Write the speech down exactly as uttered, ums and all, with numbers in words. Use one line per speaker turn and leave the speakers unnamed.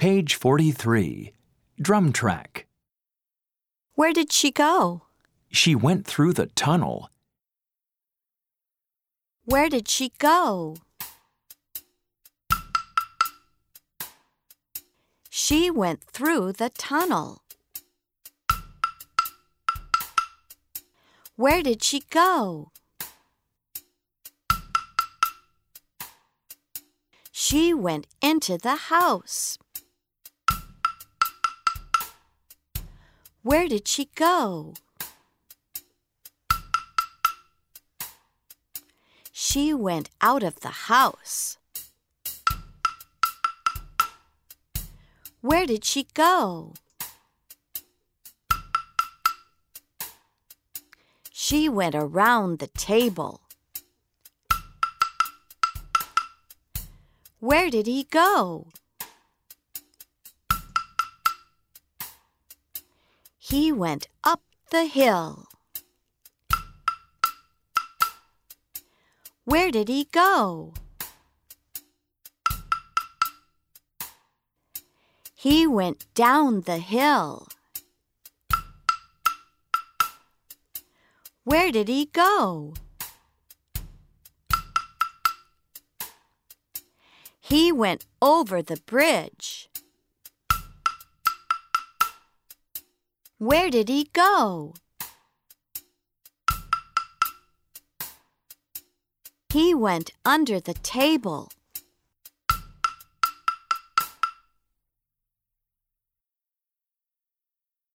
Page forty-three. Drum track.
Where did she go?
She went through the tunnel.
Where did she go? She went through the tunnel. Where did she go? She went into the house. Where did she go? She went out of the house. Where did she go? She went around the table. Where did he go? He went up the hill. Where did he go? He went down the hill. Where did he go? He went over the bridge. Where did he go? He went under the table.